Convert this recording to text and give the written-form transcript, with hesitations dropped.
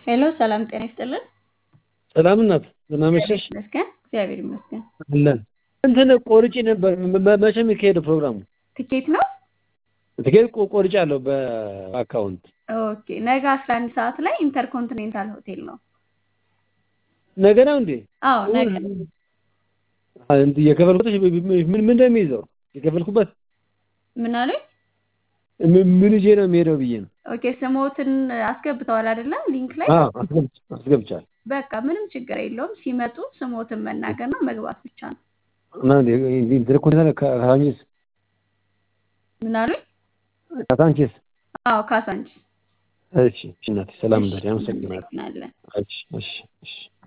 ሄሎ ሰላም ጤና ይስጥልን። ሰላም እናት ደህና መሸሽ? እግዚአብሔር ይመስገን። አለን እንትን ቆርጬ ነበር መቼ የሚካሄደው ፕሮግራሙ? ትኬት ነው? ትኬት ቆርጫለሁ በአካውንት። ኦኬ ነገ 11 ሰዓት ላይ ኢንተርኮንቲኔንታል ሆቴል ነው። ነገ ነው እንዴ? አዎ ነገ። አንድ የከፈልኩት ምን እንደሚይዘው የከፈልኩበት ምን አለኝ? ምን ይዤ ነው የሚሄደው ብዬ ነው። ኦኬ ስሞትን አስገብተዋል አይደለ? ሊንክ ላይ አስገብቻለሁ። በቃ ምንም ችግር የለውም። ሲመጡ ስሞትን መናገርና መግባት ብቻ ነው። እና ኢንተርኮንቲኔንታል ካሳንቺስ ምን አለኝ? ካሳንቺስ? አዎ ካሳንቺስ። እሺ እናቴ ሰላም እንደዚህ አመሰግናለሁ። እሺ